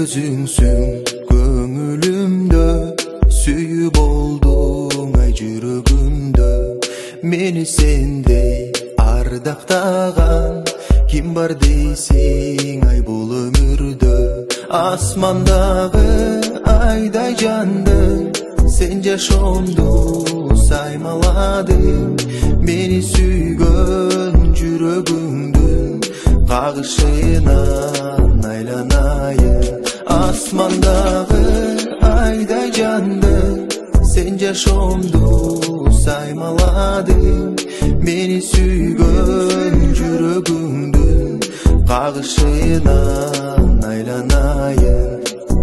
өзүңсүң көңүлүмдө, сүйүп болдуң ай жүрөгүмдө. Мени сендей ардактаган ким бар дейсиң ай бул өмүрдө. Асмандагы айдай жандың, сен жашоомду саймаладың. Мени сүйгөн жүрөгүңдүн кагышынан айланайын. Асмандагы айдай жандың, сен жашоомду саймаладың. Мени сүйгөн жүрөгүңдүн кагышынан айланайын.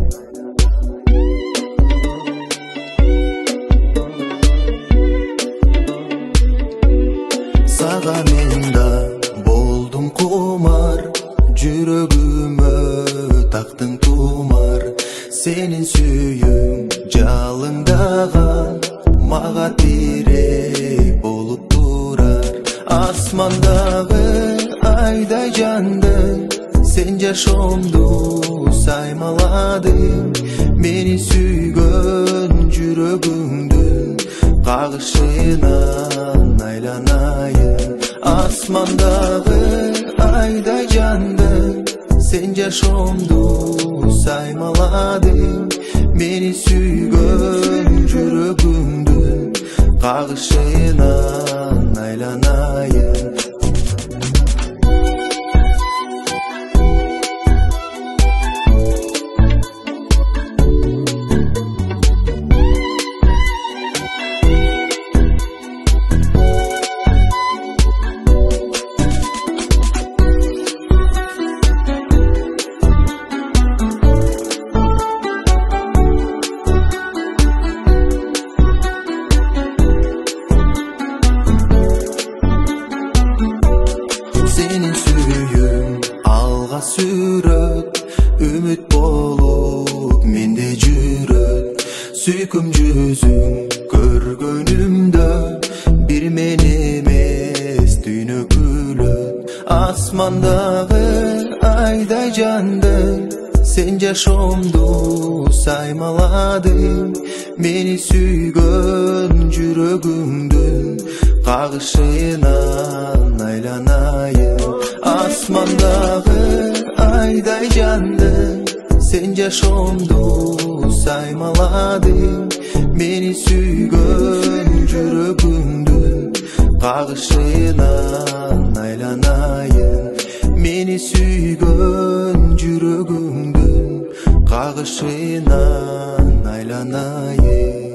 Сага мен да болдум кумар, жүрөгүмө тактың тумар. Сенин сүйүүң жалыңдаган, мага тирек болуп турар. Асмандагы айдай жандың, сен жашоомду саймаладың. Мени сүйгөн жүрөгүңдүн кагышынан айланайын. Асмандагы айдай жандың, сен жашоомду саймаладың. Мени сүйгөн жүрөгүңдүн кагышынан айланайын. Senin sүйүүң алга сүрөт, үмүт болуп менде жүрөт. Сүйкүм жүзүң көргөнүмдө, бир мен эмес дүйнө күлөт. Асмандагы айдай жандың, сен жашоомду саймаладың. Мени сүйгөн жүрөгүңдүн кагышынан айланайын. Асмандагы айдай жандың, сен жашоомду саймаладың. Мени сүйгөн жүрөгүңдүн кагышынан айланайын. Мени сүйгөн жүрөгүңдүн кагышынан айланайын.